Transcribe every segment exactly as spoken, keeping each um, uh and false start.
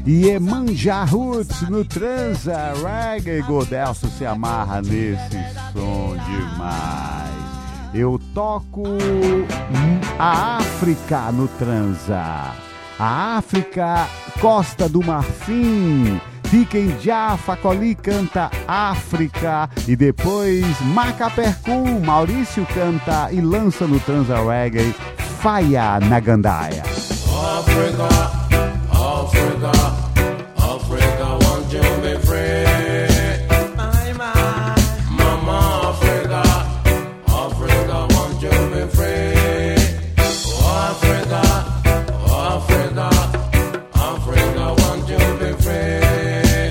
Iemanjá Roots no Transa Reggae. Godelso se amarra nesse som demais. Eu toco a África no Transa. A África, Costa do Marfim. Tiken Jah Fakoly canta África. E depois Macapercum, Maurício canta e lança no Transa Reggae Faya na Gandaia. Africa, Africa, Africa, want you to be free. My, my. Mama Africa, Africa, want you to be free. Oh, Africa, oh, Africa, Africa, want you to be free.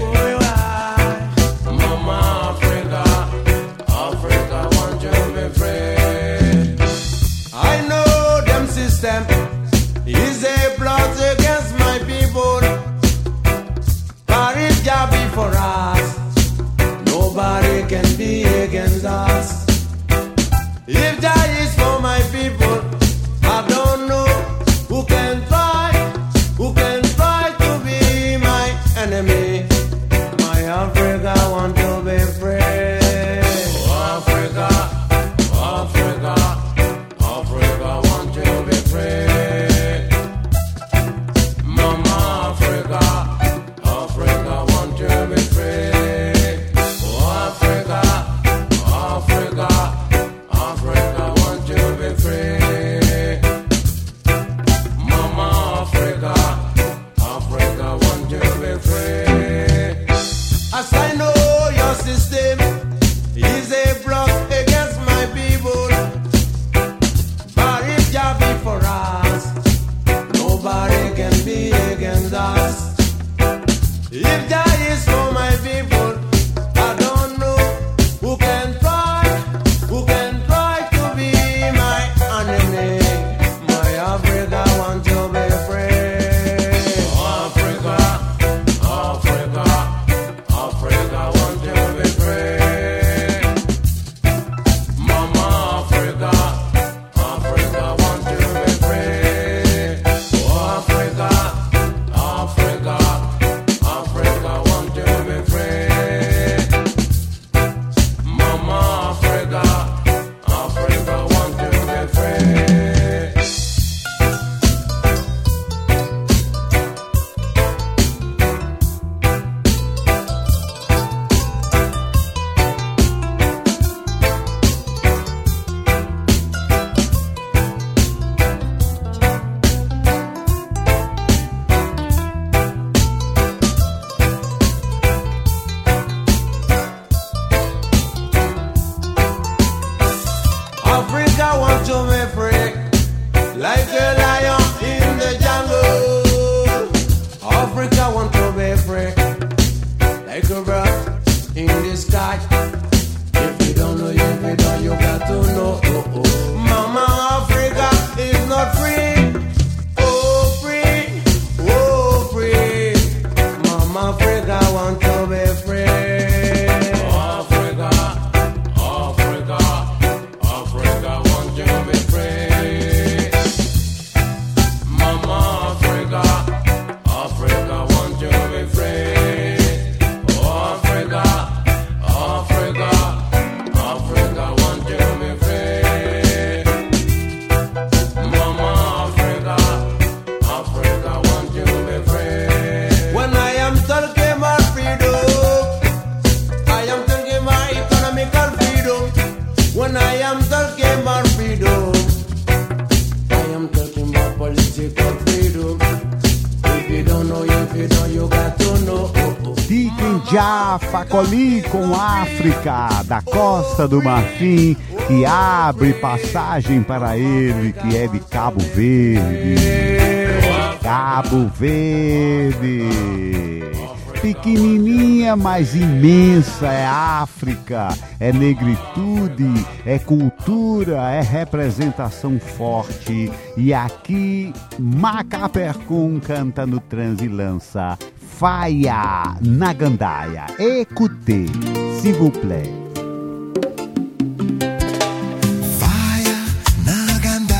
Mama Africa, Africa, want you to be free. I know them system is a plot against my people, but if Jah be for us, nobody can be against us. If Jah is for my people, I don't know who can try, who can try to be my enemy. My Africa want to be free. Oh, Africa, Africa, Africa want you to be free. Fakoly com África, da Costa do Marfim, que abre passagem para ele, que é de Cabo Verde. Cabo Verde. Pequenininha, mas imensa, é África, é negritude, é cultura, é representação forte. E aqui, Macapercum canta no trans e lança Faya na Gandaia. Écoutez, s'il vous plaît.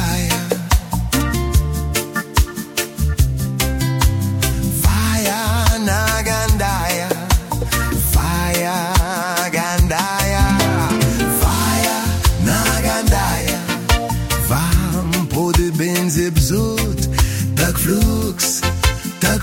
Fire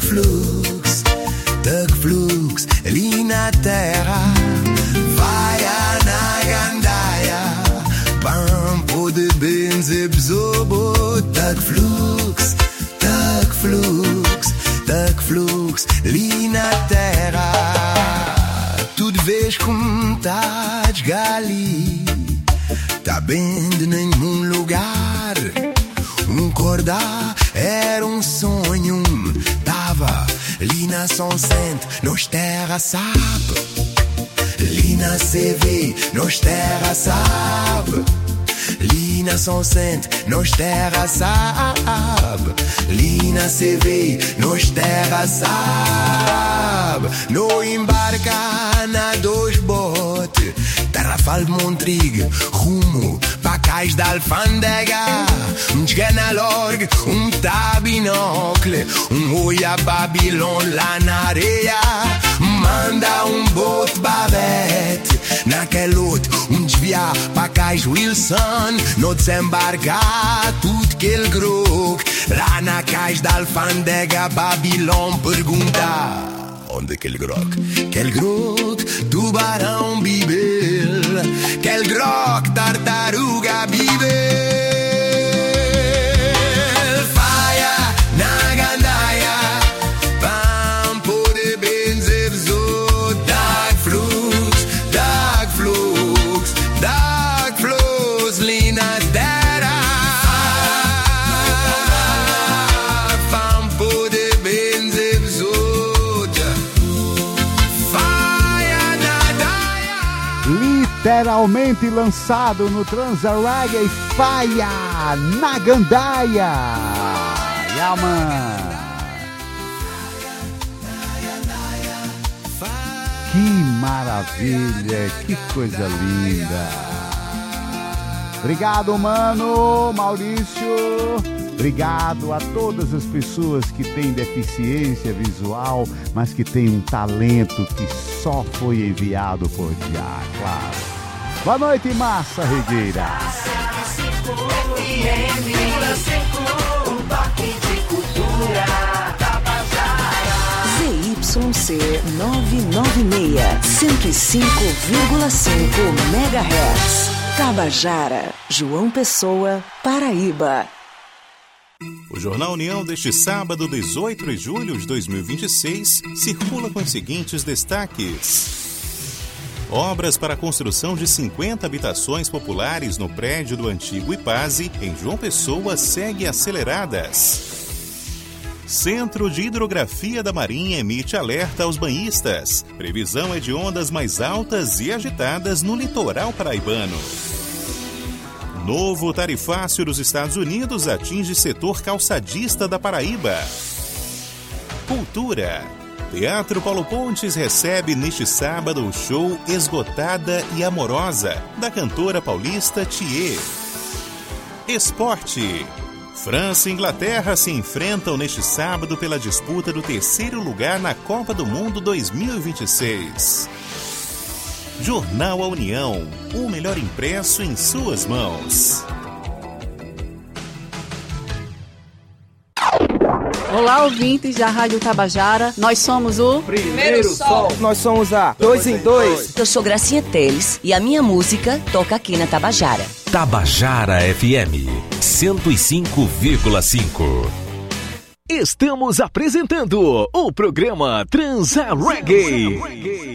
flux, tag flux, li na terra. Vai na gandaia, bampo de benzeb zobo. Tag flux, tag flux, tag flux, li na terra. Tudo vês como tá gali, tá bem de nenhum lugar. Um acordar era um sonho, tava ali na São Cento, nos terra sabe. Ali na C V, nos terra sabe. Ali na São Cento, nos terra sabe. Ali na C V, nos terra sabe. No embarca na dois bote, Tarrafal de Montrigue, rumo pra Cais da Alfândega. Um desgana lorgue, um tabinocle, um olha Babilon lá na areia. Manda um bote babete, naquele outro, um desviar pra Cais Wilson. No desembarcar tudo aquele grog, lá na Cais da Alfândega. Babilon pergunta: onde é aquele grog? Aquele grog, tubarão bibel, aquele grog, tartaruga bibel. Faia na gandaia, pampo de benzebzo. Dark flux, dark flux, dark flux, lina terra. Pampo de benzebzo. Literalmente lançado no Transa Reggae, Faia na Gandaia. Yaman. Que maravilha, que coisa linda. Obrigado, mano, Maurício. Obrigado a todas as pessoas que têm deficiência visual, mas que têm um talento que só foi enviado por Jah, claro. Boa noite, massa regueira. Z Y C novecentos e noventa e seis, cento e cinco vírgula cinco megahertz. Tabajara, João Pessoa, Paraíba. O Jornal União deste sábado, dezoito de julho de dois mil e vinte e seis, circula com os seguintes destaques. Obras para a construção de cinquenta habitações populares no prédio do antigo Ipaze, em João Pessoa, segue aceleradas. Centro de Hidrografia da Marinha emite alerta aos banhistas. Previsão é de ondas mais altas e agitadas no litoral paraibano. Novo tarifácio dos Estados Unidos atinge setor calçadista da Paraíba. Cultura. Teatro Paulo Pontes recebe neste sábado o show Esgotada e Amorosa, da cantora paulista Thier. Esporte. França e Inglaterra se enfrentam neste sábado pela disputa do terceiro lugar na Copa do Mundo dois mil e vinte e seis. Jornal A União, o melhor impresso em suas mãos. Olá, ouvintes da Rádio Tabajara. Nós somos o Primeiro Sol. Nós somos a Dois em Dois. Eu sou Gracinha Teles e a minha música toca aqui na Tabajara. Tabajara F M cento e cinco vírgula cinco. Estamos apresentando o programa Transa Reggae.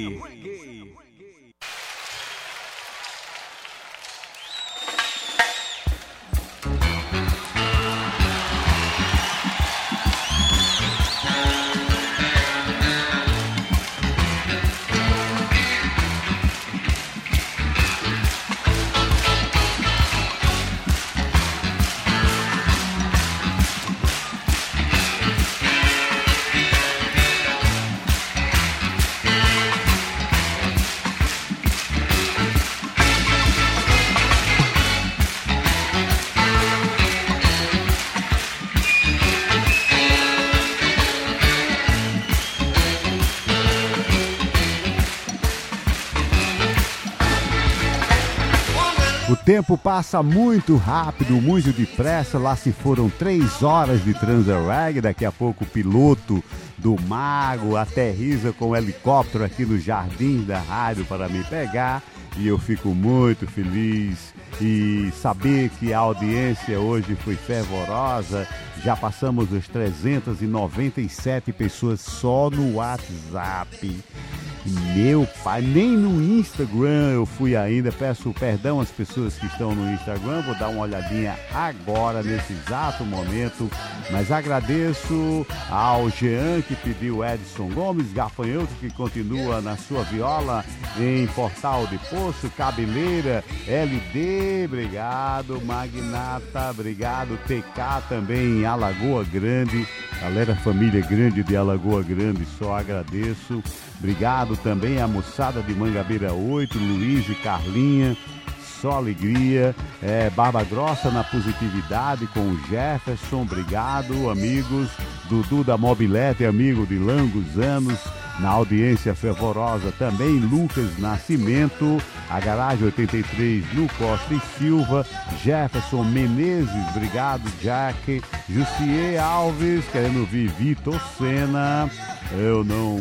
O tempo passa muito rápido, muito depressa. Lá se foram três horas de Transareg. Daqui a pouco o piloto do Mago aterriza com o helicóptero aqui no jardim da rádio para me pegar. E eu fico muito feliz e saber que a audiência hoje foi fervorosa. Já passamos os trezentas e noventa e sete pessoas só no WhatsApp. Meu pai, nem no Instagram eu fui ainda. Peço perdão às pessoas que estão no Instagram. Vou dar uma olhadinha agora, nesse exato momento. Mas agradeço ao Jean, que pediu Edson Gomes, Gafanhoto, que continua na sua viola em Portal de Poço, Cabeleira, L D, obrigado, Magnata, obrigado, T K também em Alagoa Grande, galera, família grande de Alagoa Grande, só agradeço. Obrigado também à moçada de Mangabeira oito, Luiz e Carlinha, só alegria. É, Barba Grossa na positividade com o Jefferson, obrigado, amigos. Dudu da Mobilete, amigo de longos anos, na audiência fervorosa também. Lucas Nascimento, a Garagem oitenta e três no Costa e Silva. Jefferson Menezes, obrigado, Jack. Jussier Alves, querendo ouvir Vitor Sena. Eu não...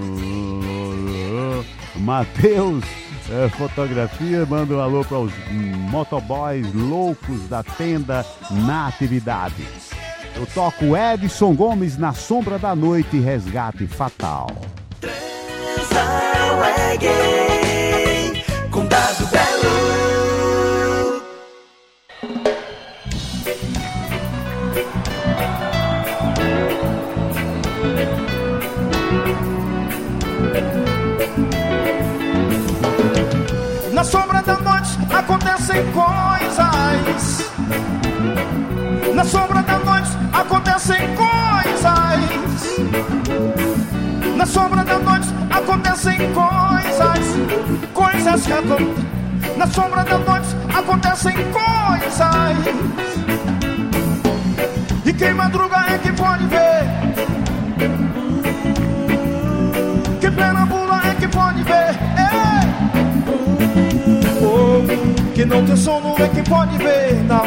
Matheus é, Fotografia, manda um alô para os motoboys loucos da tenda na atividade. Eu toco Edson Gomes, Na Sombra da Noite, Resgate Fatal. Reggae, com Dado Belo. Na sombra da noite acontecem coisas. Na sombra da noite acontecem coisas. Na sombra da noite acontecem coisas. Coisas que acontecem. Na sombra da noite acontecem coisas. E quem madruga é que pode ver. Quem perambula é que pode ver. Que não tem sono é que pode ver, não.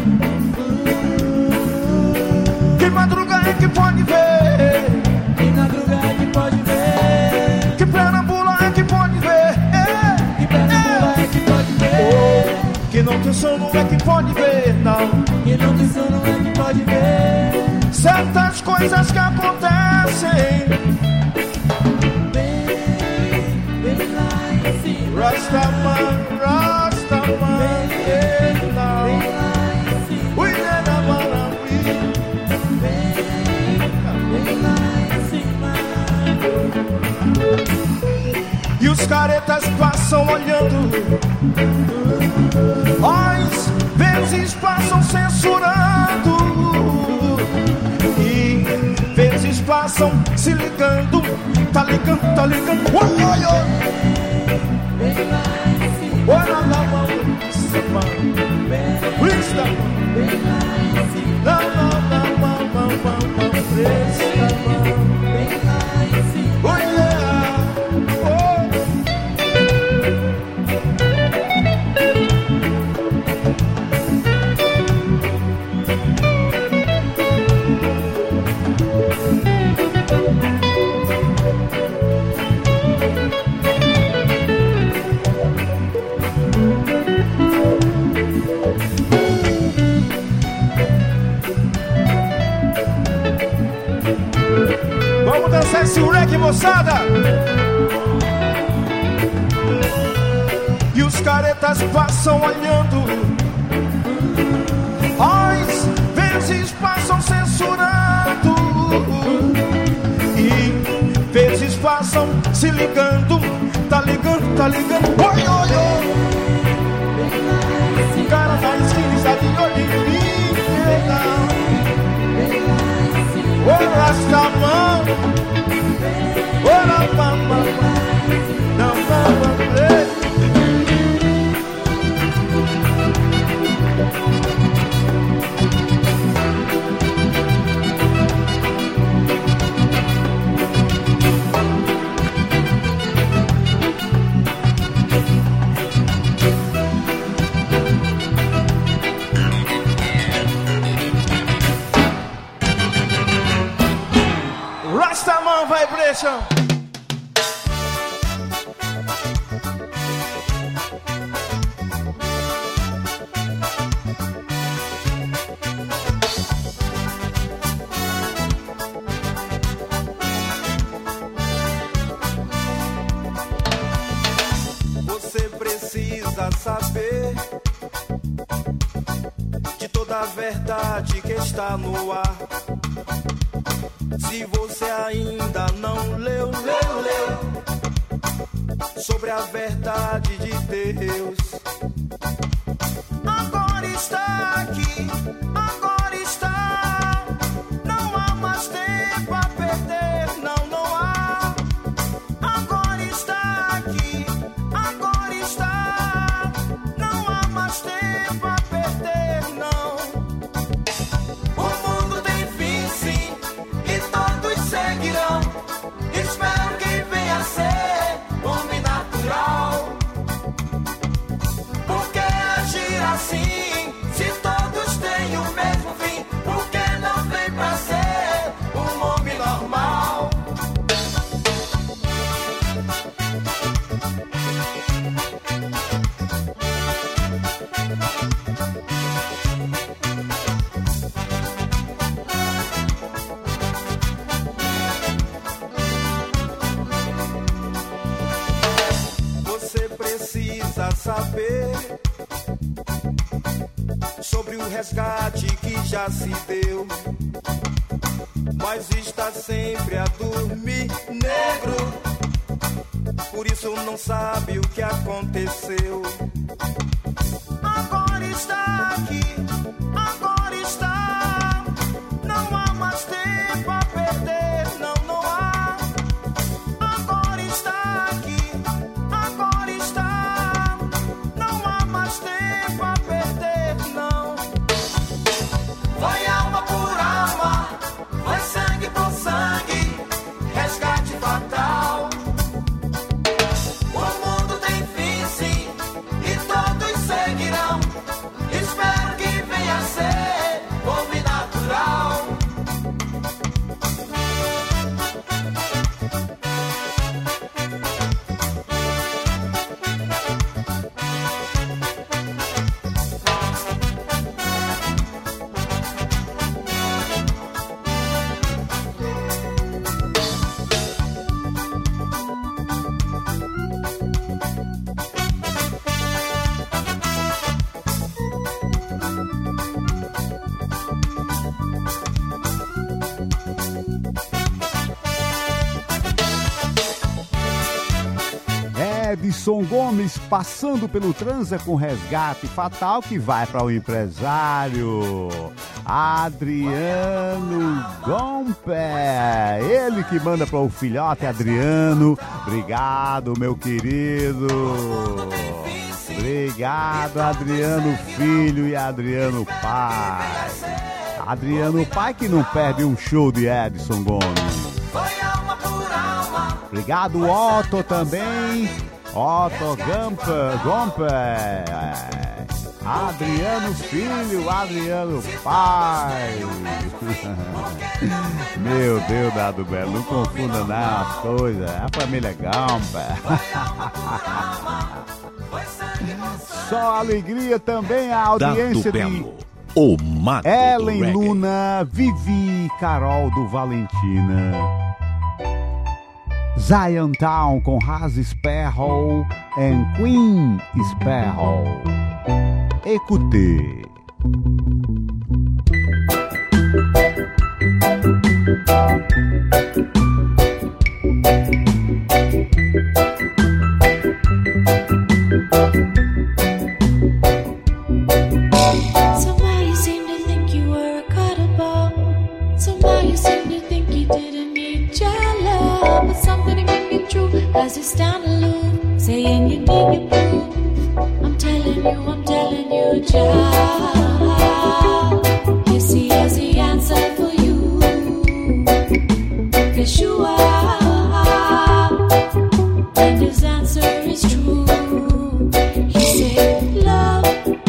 Que madruga é que pode ver. Que madruga é que pode ver. Que perambula é que pode ver. Que perambula é que pode ver. Que não tem sono é que pode ver, não. Que não tem sono é que pode ver. Certas coisas que acontecem. Bem, bem lá em cima. Rastaman, Rastaman. E os caretas passam olhando, às vezes passam censurando, e vezes passam se ligando. Tá ligando, tá ligando. Oi, oi, oi. Olha lá, mão, cima. Presta, lá, lá, lá, mão, mão, mão, mão, presta, mão. Oh, yeah. Oh. Vamos dançar esse reggae, moçada. E os caretas passam olhando, às vezes passam censurando, e vezes passam se ligando. Tá ligando, tá ligando. Oi, oi, oi. O cara da esquina está de olho em mim. Oh, Rastaman, oh, Rapama, não vamos ver. essa mão, vibration. Você precisa saber de toda a verdade que está no ar. Se você ainda não leu, leu, leu sobre a verdade de Deus, agora está aqui, agora está. Não há mais tempo a perder, não, não há. Agora está aqui, agora está. Não há mais tempo a perder, não. O mundo tem fim, sim, e todos seguirão. Espero que venha a ser homem natural. Por que agir assim, se todos têm o mesmo fim? Por que não vem pra ser um homem normal? Você precisa saber sobre o resgate que já se deu, mas está sempre a dormir negro. Por isso não sabe o que aconteceu. Agora está aqui, agora está. Não há mais tempo a perder, não, não há. Agora está aqui, agora está. Não há mais tempo a perder, não. Foi alma por alma, foi sangue por sangue, resgate fatal. O mundo tem fim, sim, e todos seguirão. Espero que venha a ser homem natural. Edson Gomes passando pelo Transa com resgate fatal que vai para o empresário Adriano Gomper. Ele que manda para o filhote Adriano. Obrigado, meu querido. Obrigado, Adriano filho e Adriano pai. Adriano pai que não perde um show de Edson Gomes. Obrigado, Otto também. Otto Gomper, Gomper. Adriano filho, Adriano pai. Meu Deus, Dado Belo, não confunda não as coisas. A família Gomper. Só alegria também a audiência Dado de Belo, o mago Ellen do reggae. Luna, Vivi, Carol do Valentina. Zion Town com Raz Sparrow and Queen Sparrow. Écoutez. Somebody seemed to think you were a cuttable. Somebody seemed to think you didn't need your love. But something ain't be true as you stand aloof, saying you need your proof. I'm telling you, I'm telling you, child. Yes, he has the answer for you. Yes, you are. And his answer is true. He said, love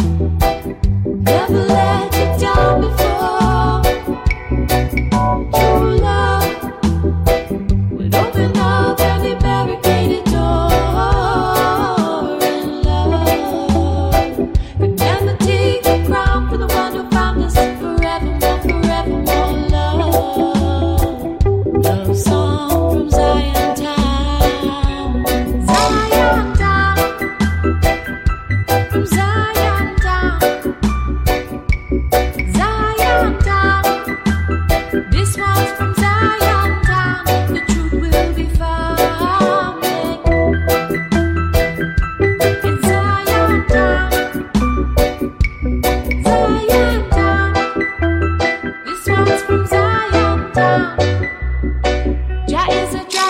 never let you down before. True love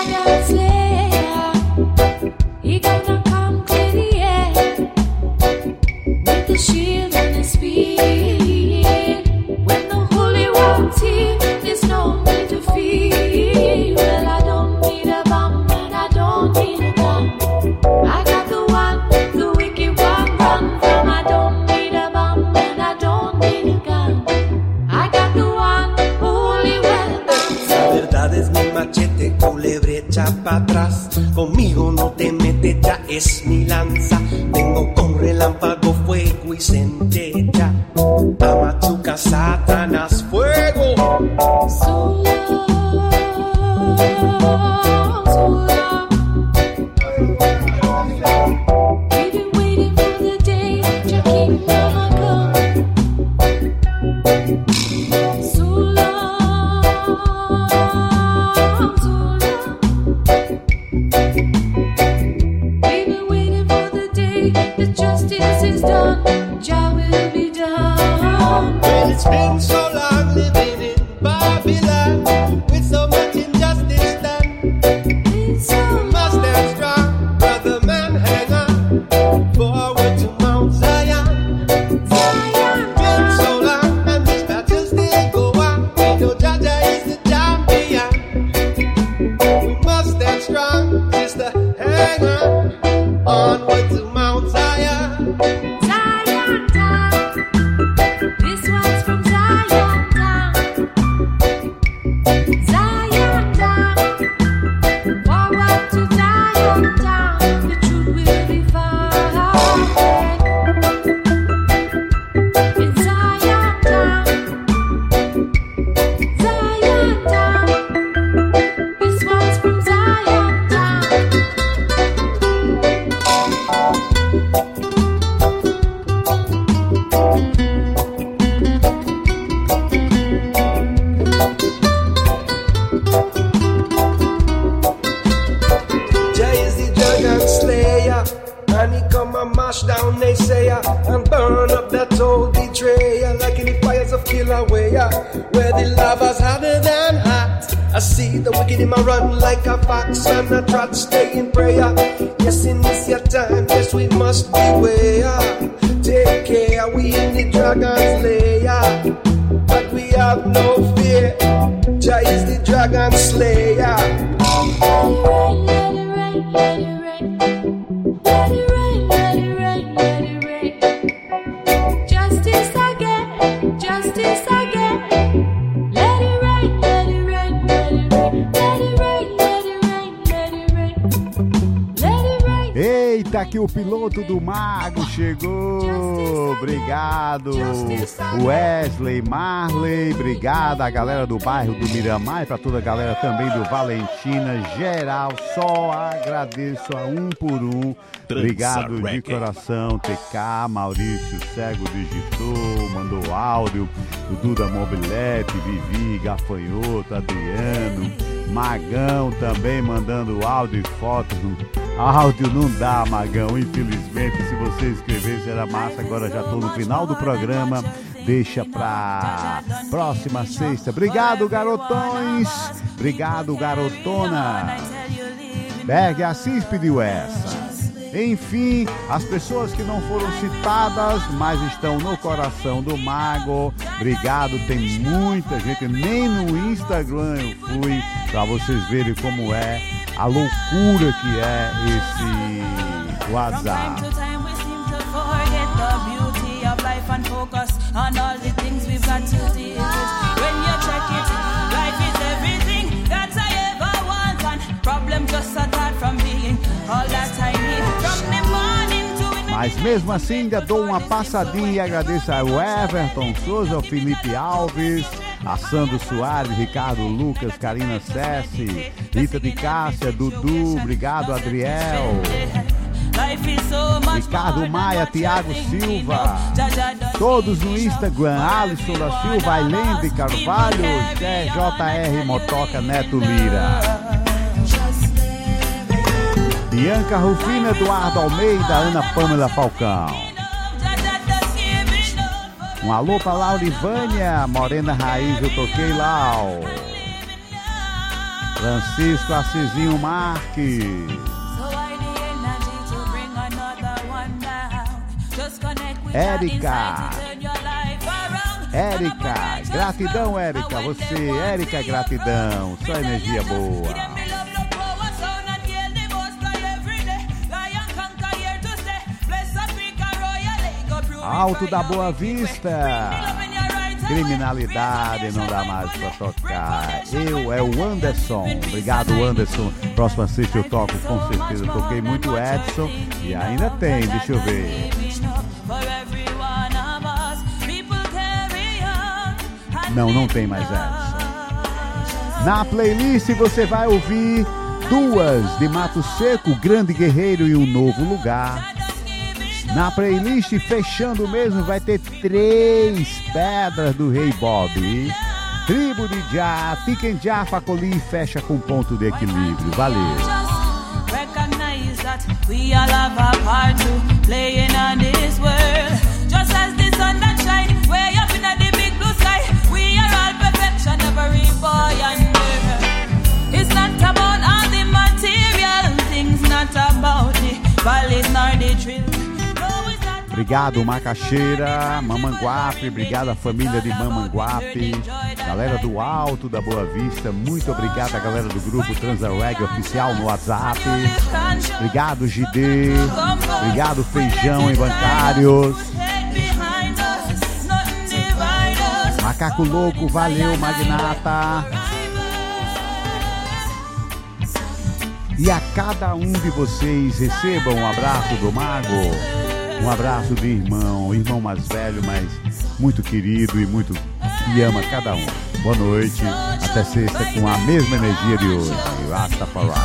dragon slayer. He gonna come to the end with the shield and the speed. When the Holy One's here, there's no need to fear. Well, I don't need a bomb and I don't need a gun. I got the one, the wicked one, run from. I don't need a bomb and I don't need a gun. I got the one, holy weapon. La verdad es mi machete, culebre, echa pa' atrás. Conmigo no te metes, ya es mi lanza. Vengo con relámpago, fuego y centella. Amachuca, Satanás, fuego. So long, so long. We've been waiting for the day your kingdom will come. So long, so long. We've been waiting for the day that justice is done. Jah will be done. Well, it's been so long living in Babylon with so much injustice done. It's so We must stand strong, brother man, hang on. Forward to Mount Zion. Zion, Been so long, and this battle still go on. We know Jaja is the champion. We must stand strong, sister, hang on. Onward to Mount Zion. Zion town. This one's from Zion town. Zion town. Forward to Zion town. The truth will be found. In Zion town. Zion town. This one's from Zion town. Jay is the dragon slayer, and he come and mash down naysayer and burn up that old betrayer like in the fires of Kilauea, where the lava's hotter than hot. I see the wicked in my run like a fox and I try to stay in prayer. Yes, in this your time, yes we must beware. Take care, we in the dragon slayer, but we have no fear. Jay is the dragon slayer. Let it rain, let it rain, let it rain. Let it rain, let it rain, let it rain. Justice again, justice again. Let it rain, let it rain, let it rain. Let it rain, let it rain, let it rain. Let it rain. Eita, que o piloto do Mago chegou! Obrigado, Wesley, Marley, obrigado a galera do bairro do Miramar e para toda a galera também do Valentina, geral, só agradeço a um por um. Obrigado de coração, T K, Maurício Cego digitou, mandou áudio, o Duda Mobilete, Vivi, Gafanhoto, Adriano, Magão também mandando áudio e fotos. Áudio não dá, Magão, infelizmente. Se você escrevesse era massa. Agora já estou no final do programa. Deixa pra próxima sexta. Obrigado, garotões. Obrigado, garotona. Berg Assis pediu essa. Enfim, as pessoas que não foram citadas, mas estão no coração do Mago. Obrigado, tem muita gente. Nem no Instagram eu fui, para vocês verem como é a loucura que é esse WhatsApp. Mas mesmo assim ainda dou uma passadinha e agradeço ao Everton Souza, ao Felipe Alves, a Sandro Soares, Ricardo Lucas, Karina Sessi, Rita de Cássia, Dudu, obrigado Adriel, Ricardo Maia, Tiago Silva, todos no Instagram, Alisson da Silva, Ailende Carvalho, J R Motoca, Neto Lira, Bianca Rufina, Eduardo Almeida, Ana Pâmela Falcão. Um alô pra Laurivânia, Morena Raiz, eu toquei lá. Francisco Assisinho Marques. Érica. Érica, gratidão, Érica. Você, Érica, gratidão. Só energia boa. Alto da Boa Vista. Criminalidade não dá mais pra tocar. Eu é o Anderson. Obrigado, Anderson. Próxima sexta eu toco, com certeza. Toquei muito Edson e ainda tem, deixa eu ver. Não, não tem mais Edson. Na playlist você vai ouvir duas de Mato Seco, Grande Guerreiro e Um Novo Lugar. Na playlist, fechando mesmo, vai ter três pedras do Rei Bob. Tribo de Já, Tiken Jah, Facoli, fecha com ponto de equilíbrio. Valeu. Obrigado, Macaxeira, Mamanguape, obrigado à família de Mamanguape, galera do Alto da Boa Vista, muito obrigado à galera do grupo Transa Reggae Oficial no WhatsApp, obrigado, G D, obrigado, Feijão em Bancários, Macaco Louco, valeu, Magnata. E a cada um de vocês recebam um abraço do Mago. Um abraço de irmão, irmão mais velho, mas muito querido e muito que ama cada um. Boa noite, até sexta com a mesma energia de hoje. Rastafari.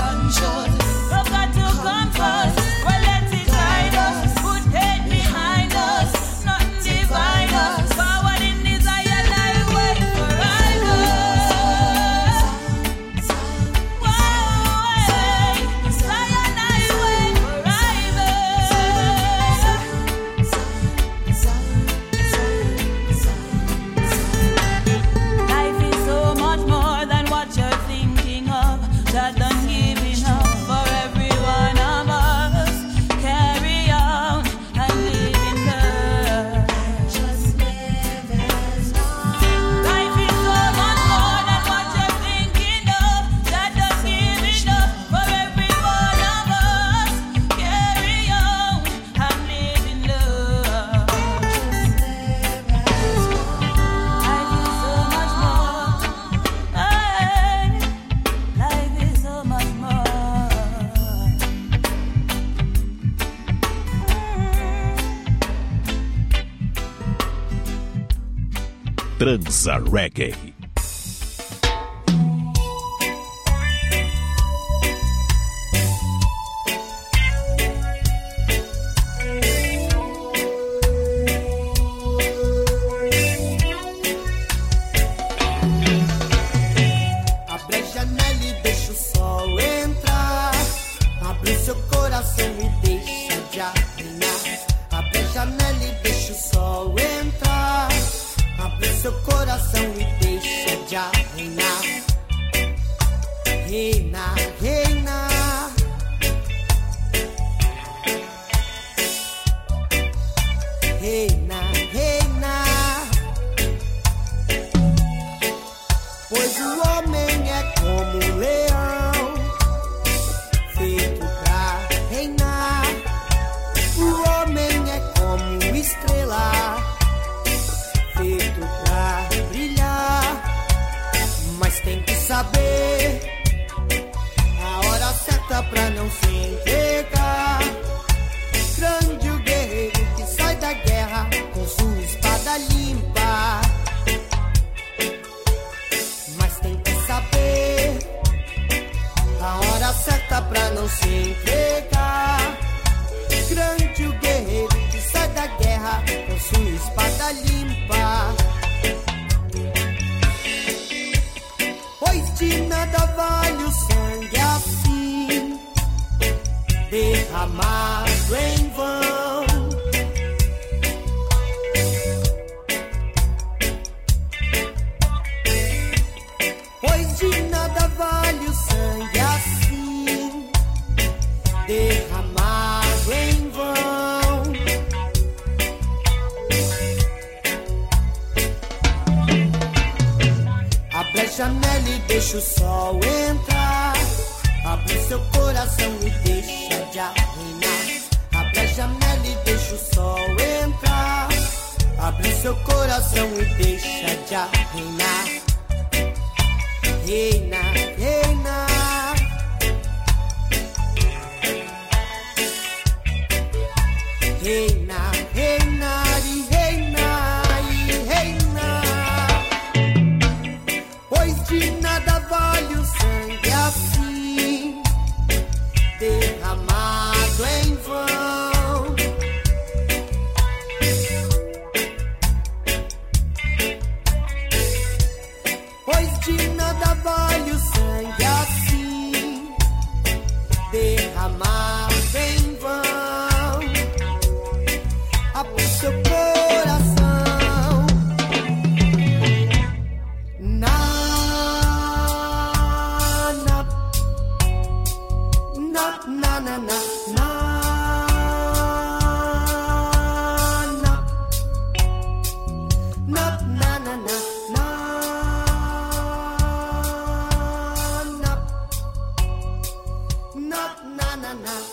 Transa Reggae. Abre a janela e deixa o sol entrar. Abre o seu coração e deixa de arranhar. Abre a janela e deixa o sol entrar. Abre seu coração e deixa de arranhar. Reina, reina. Reina, reina. Pois o homem é como um leão, feito pra reinar. O homem é como uma estrela, feito pra brilhar, mas tem que saber a hora certa pra não se entregar. Grande o guerreiro que sai da guerra com sua espada limpa, mas tem que saber a hora certa pra não se entregar. Grande o guerreiro que sai da guerra com sua espada limpa, pois de nada vale o sangue assim derramado em vão. Pois de nada vale o sangue deixa o sol entrar. Abre seu coração e deixa de arreinar. Abre a janela e deixa o sol entrar. Abre seu coração e deixa de arreinar. Reina, reina. Reina, reina e reina e reina. Pois de nada vale o sangue assim, derramado em vão. Pois de nada vale o sangue assim, derramado em vão. Abre seu coração. Na, na, na, na, na, na, na, na, na, na, na, na, na, na, na.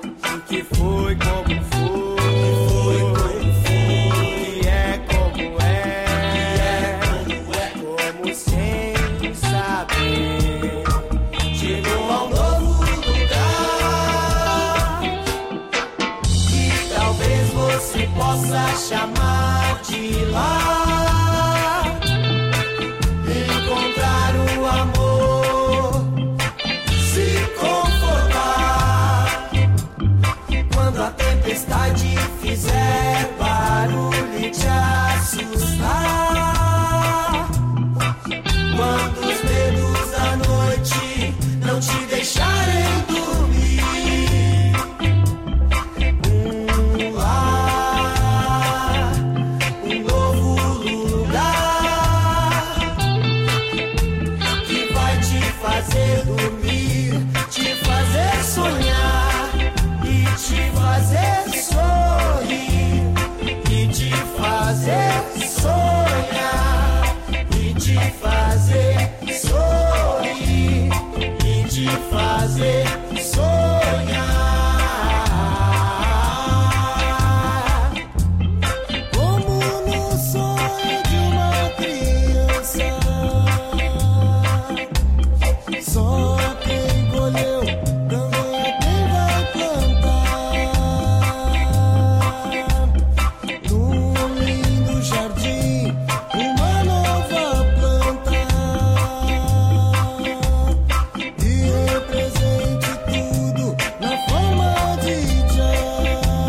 Foi como foi, foi como foi, que é como é. sem saber. Chegou ao novo lugar que talvez você possa chamar de lar. Encontrar o amor, se confortar quando a tempestade fizer barulho e te assustar. Quando os medos da noite não te deixarem dormir. Um lar, um novo lugar que vai te fazer dormir, te fazer sonhar e te fazer sorrir, e te fazer sonhar e te fazer sorrir, e te fazer sonhar. Como no sonho de uma criança, só quem colheu também é quem vai plantar. Num lindo jardim, uma nova planta que represente tudo na forma de Jah.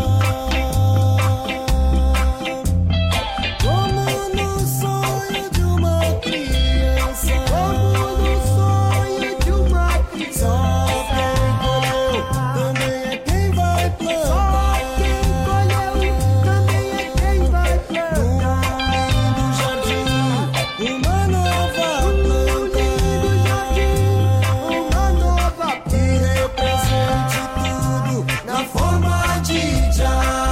Como no sonho de uma criança, como no sonho de uma criança, só quem colheu também é quem vai plantar. Só quem colheu também é quem vai plantar. Num lindo jardim, uma nova planta, uma nova que represente tudo na forma de Jah.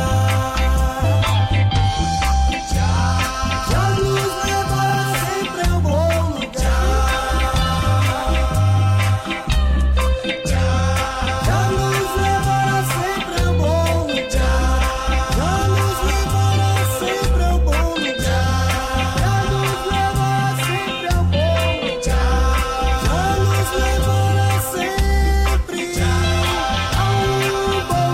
Jah nos levará sempre ao bom lugar. Jah nos levará sempre ao bom lugar. Jah nos levará sempre ao bom lugar. Jah nos levará sempre ao bom lugar. Jah nos levará sempre ao bom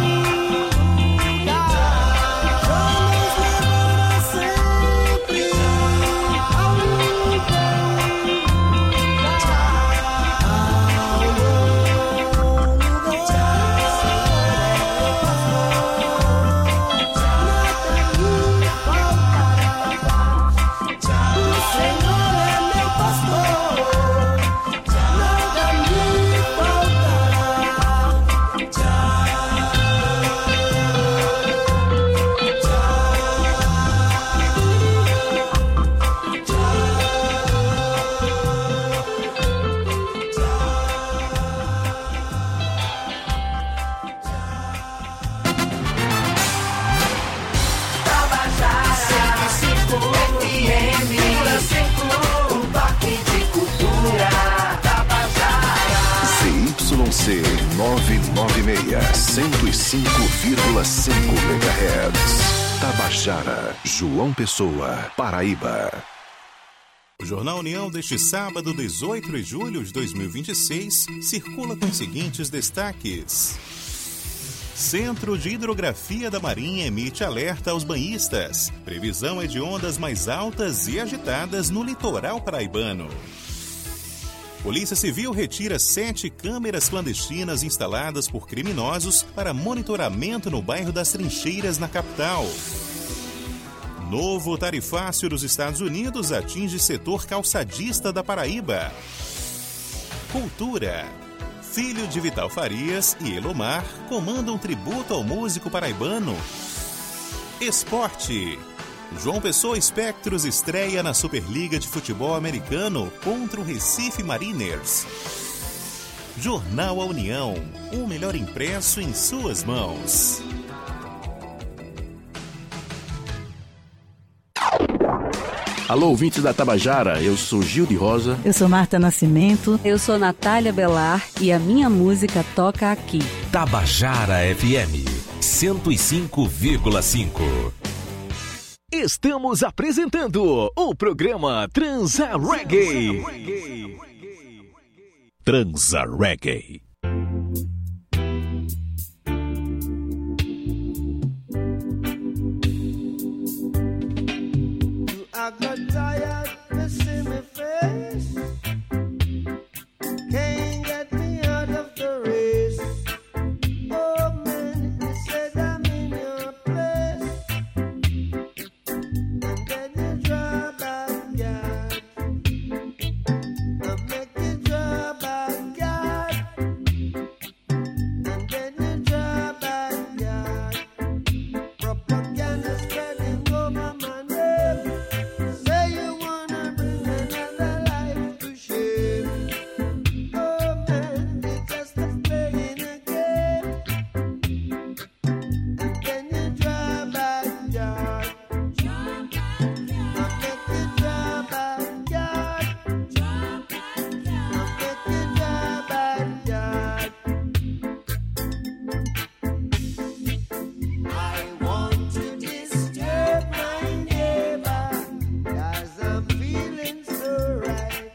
novecentos e noventa e seis, cento e cinco vírgula cinco megahertz. Tabajara, João Pessoa, Paraíba. O Jornal União deste sábado, dezoito de julho de dois mil e vinte e seis, circula com os seguintes destaques. Centro de Hidrografia da Marinha emite alerta aos banhistas. Previsão é de ondas mais altas e agitadas no litoral paraibano. Polícia Civil retira sete câmeras clandestinas instaladas por criminosos para monitoramento no bairro das Trincheiras, na capital. Novo tarifácio dos Estados Unidos atinge setor calçadista da Paraíba. Cultura. Filho de Vital Farias e Elomar comandam tributo ao músico paraibano. Esporte. João Pessoa Espectros estreia na Superliga de Futebol Americano contra o Recife Mariners. Jornal A União, o melhor impresso em suas mãos. Alô, ouvintes da Tabajara, eu sou Gil de Rosa. Eu sou Marta Nascimento. Eu sou Natália Belar e a minha música toca aqui. Tabajara F M, cento e cinco vírgula cinco. Estamos apresentando o programa Transa Reggae. Transa Reggae. I got tired to see my face. Can't get me out of the race. Oh man, you said I'm in your place. And then you draw backyard. I make you draw backyard. And then you draw backyard. Propaganda spreading over my name. Say you wanna bring another life to shame. Oh man, it's just a playing a game. And then you draw backyard. I make you draw backyard. I make you draw backyard. I want to disturb my neighbor, 'cause I'm feeling so right.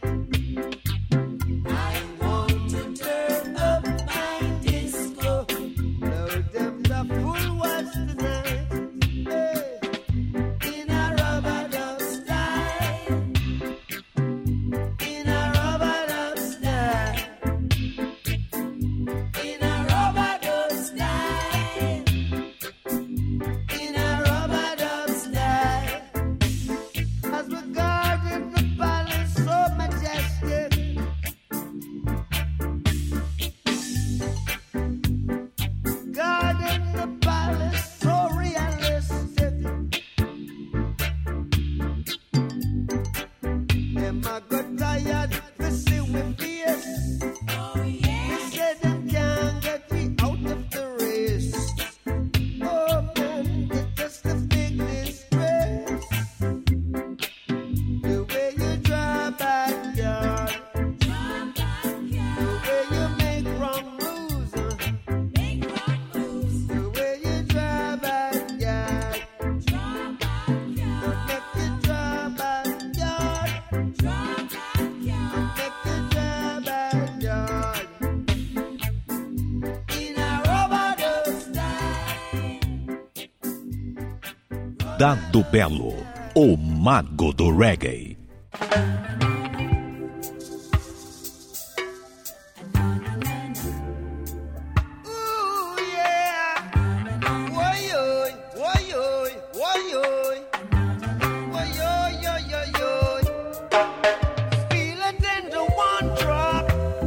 I want to turn up my disco, blow them the full watch tonight. Hey, in a rubber dub style, in a rubber dub style, in a rubber dub style, in a rubber dub style. As we guarded the palace so majestic, guarding the palace so realistic. Them I got tired to see we fierce. They said them can't get me out of the race. Oh man, it's just a big disgrace. The way you draw backyard, the way you make wrong moves, uh. The way you draw backyard, I make you draw backyard, I make you draw backyard. In a rubber dub style. Dado Belo, o mago do reggae. Ooh, yeah. Woy-oy, woy-oy, woy-oy. Woy-oy, yo-yo-yo. Feel it into one drop.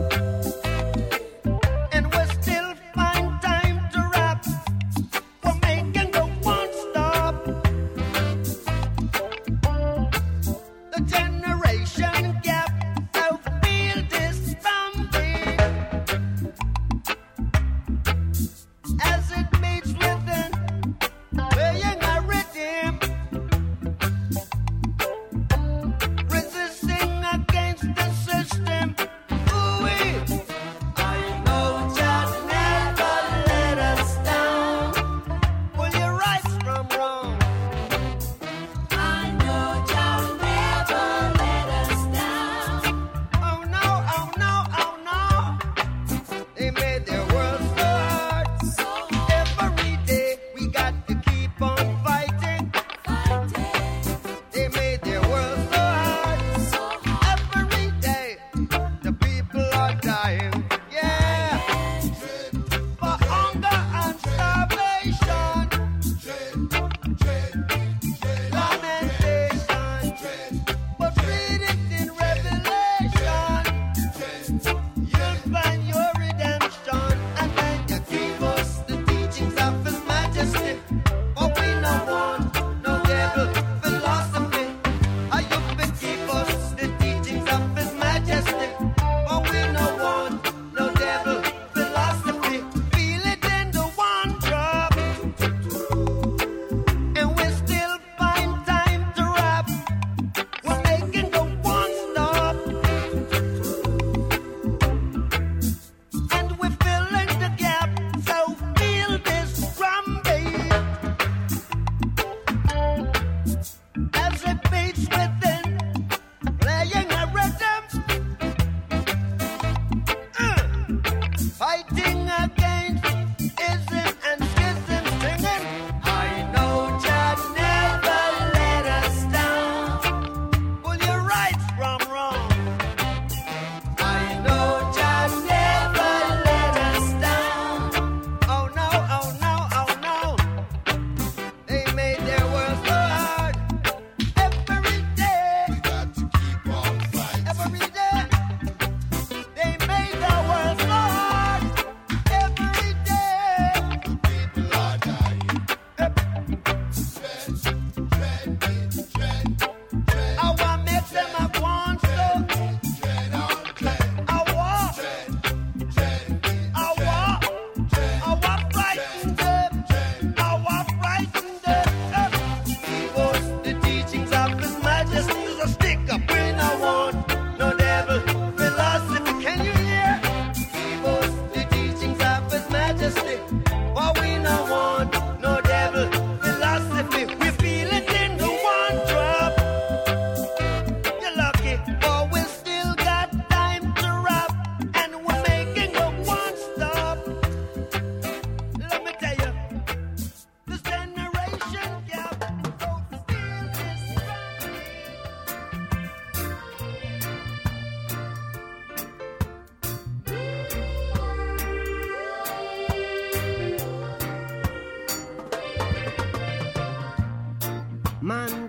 And we still find time to rap. We're making the one stop. The generation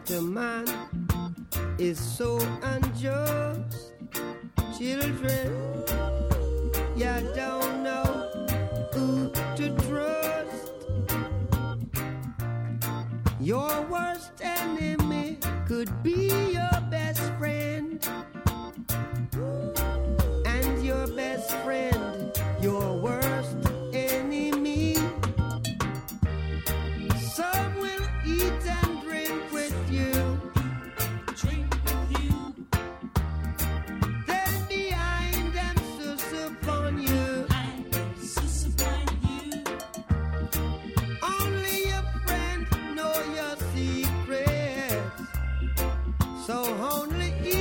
to man is so unjust. Children, you don't know who to trust. Your worst enemy could be your best friend, and your best friend your worst enemy. Some will eat and drink with you, drink with you. Then behind them sus upon you, sus upon you. Only your friend know your secrets, so only he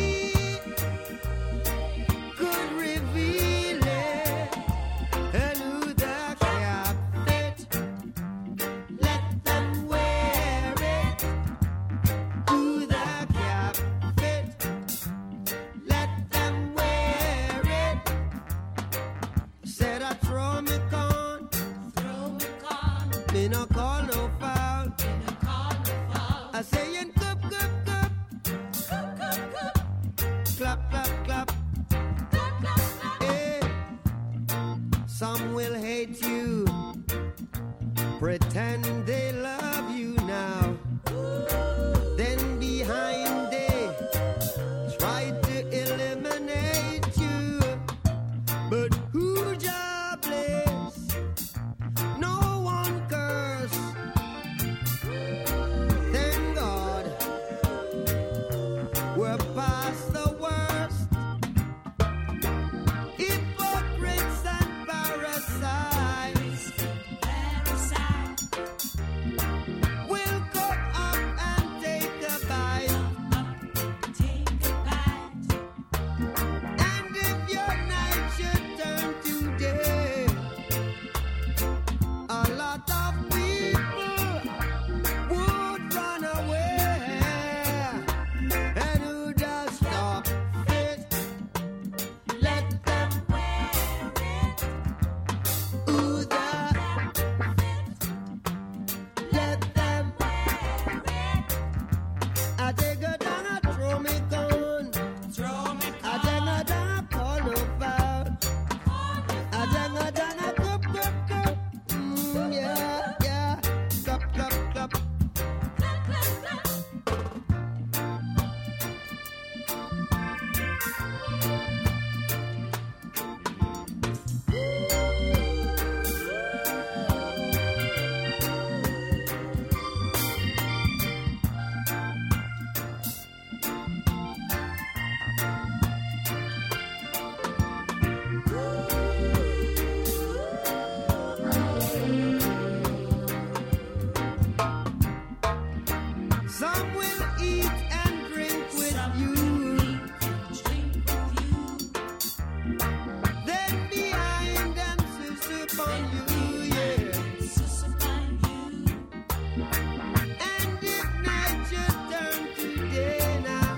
could reveal it. And who the cap fit, let them wear it. Who the cap fit, let them wear it. Said I throw me con, throw me con. Me no call no foul, me no call no foul. I say in cup, cup, cup, cup, cup, cup. Clap, clap, clap. Eh. Some will hate you, pretend they love you now. Then behind they try to eliminate you. But who jobless? No one curse. Thank God we're past the worst. Hypocrites and parasites will come up and take a bite. And if your night should turn to day, a lot of people would run away. And who does stop it? Let them wear it. Who the let them wear it. I take a down, I throw me gun. Throw me gun. I take a down, I call no foul. I take a down, I cup, cup, cup. Mm, yeah, yeah. Cup, cup, cup. Some will eat and drink with you. Then behind them sus upon you, yeah. And if night should turn to day now,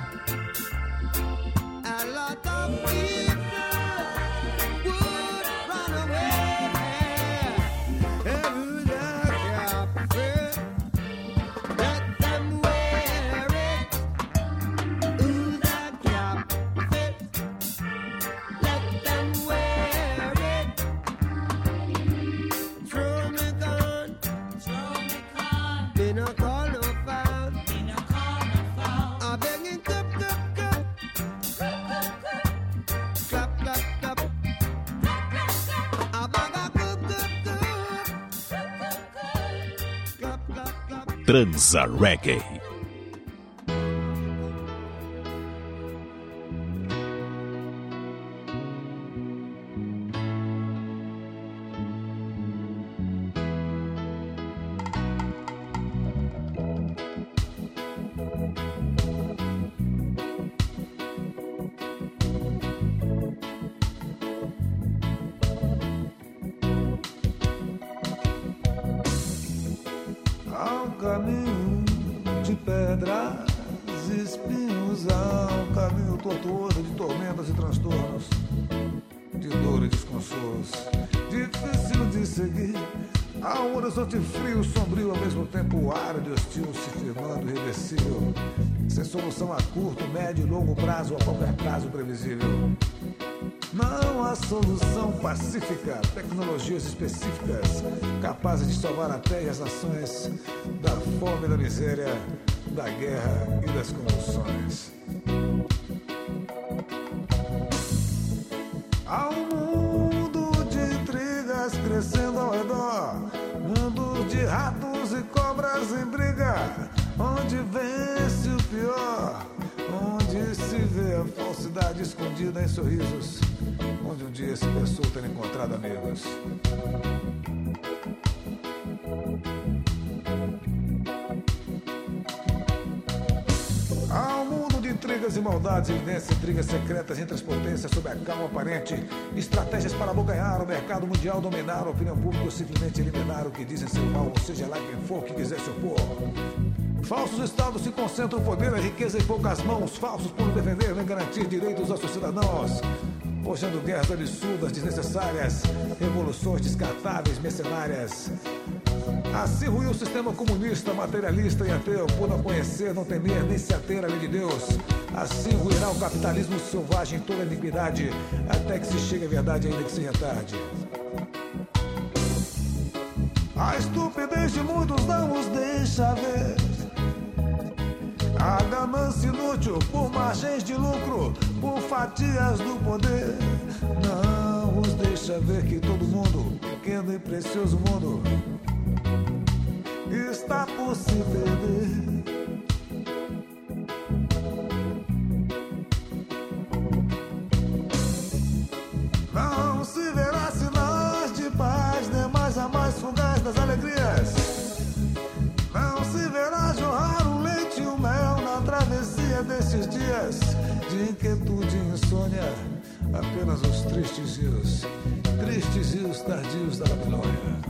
a lot of people would run away. And who the cap fit, let them wear it. Who the cap fit, let them wear it. Throw me gun, throw me gun. Me no call no foul, me no call no foul. I beg in cup, cup, cup, cup, cup, cup. Clap, clap, clap. I beg a cup, cup, cup, cup, cup, cup. Clap, clap, clap. Transa Reggae. Ao caminho de pedras e espinhos, ao caminho tortuoso de tormentas e transtornos, de dor e desconsolos, difícil de seguir, Há um horizonte frio, sombrio, ao mesmo tempo árido e hostil, se firmando irreversível, sem solução a curto, médio e longo prazo, a qualquer prazo previsível. Não há solução pacífica, tecnologias específicas capazes de salvar a terra e as nações da fome e da miséria, da guerra e das convulsões. Há um mundo de intrigas crescendo ao redor, mundo de ratos e cobras em briga, onde vence o pior, onde se vê a falsidade escondida em sorrisos, onde um dia se pensou ter encontrado amigos. Há um mundo de intrigas e maldades, evidências, intrigas secretas entre as potências sob a calma aparente, estratégias para abocanhar o mercado mundial, dominar a opinião pública ou simplesmente eliminar o que dizem ser mal, ou seja lá quem for que quiser se opor. Falsos estados se concentram o poder, a riqueza em poucas mãos, falsos por não defender nem garantir direitos aos seus cidadãos, forjando guerras absurdas, desnecessárias, revoluções descartáveis, mercenárias. Assim ruiu o sistema comunista, materialista e ateu, por não conhecer, não temer, nem se ater à lei de Deus. Assim ruirá o capitalismo selvagem, toda a iniquidade, até que se chegue à verdade, ainda que seja tarde. A estupidez de muitos não os deixa ver. A ganância inútil por margens de lucro, por fatias do poder, não os deixa ver que todo mundo, pequeno e precioso mundo, está por se perder. Não se verá sinais de paz, nem mais a mais fugaz das alegrias. Não se verá jorrar o leite e o mel na travessia desses dias de inquietude e insônia. Apenas os tristes rios, tristes rios tardios da Babilônia.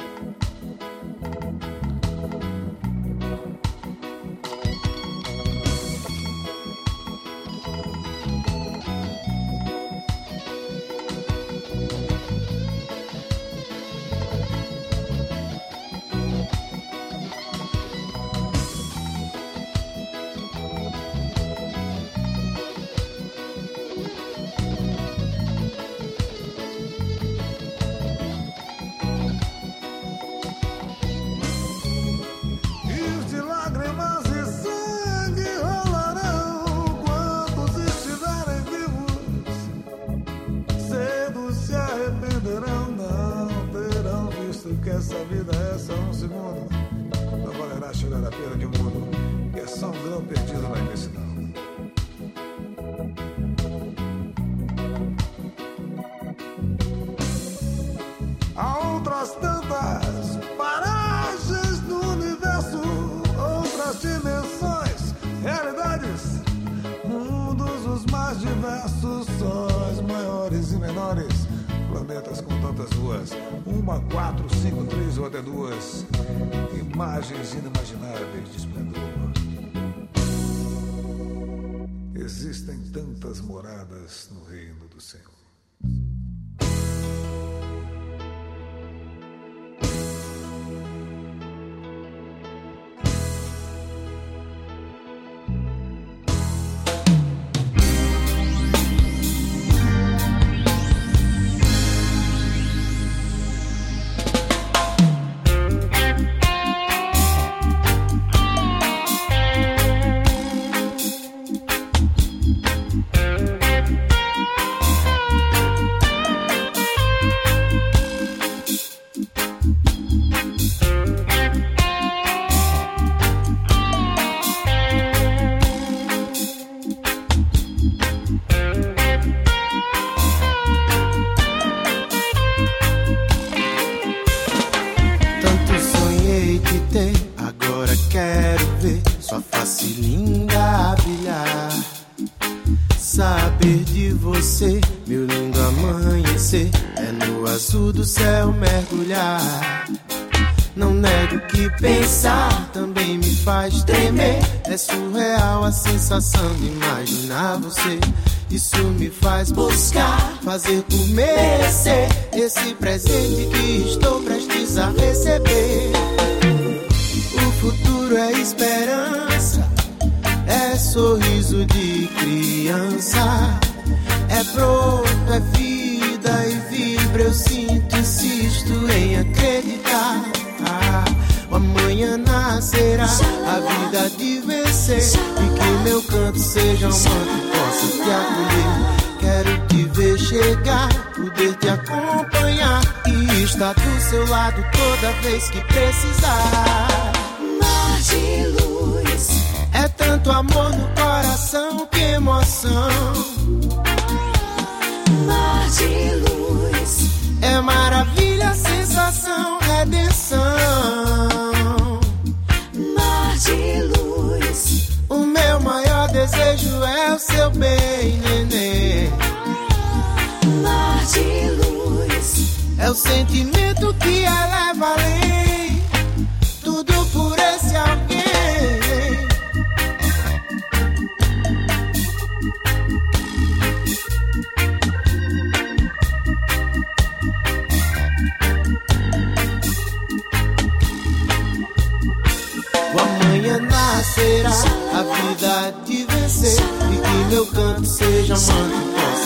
Imagens inimagináveis de esplendor. Existem tantas moradas no reino do Senhor. Pensar também me faz tremer. É surreal a sensação de imaginar você. Isso me faz buscar, fazer por merecer esse presente que estou prestes precisa receber. O futuro é esperança, é sorriso de criança, é pronto, é vida e vibra. Eu sinto, insisto em acreditar. Ah, o amanhã nascerá, a vida de vencer, e que o meu canto seja um manto que possa te acolher. Quero te ver chegar, poder te acompanhar e estar do seu lado toda vez que precisar. Mar de luz, é tanto amor no coração, que emoção.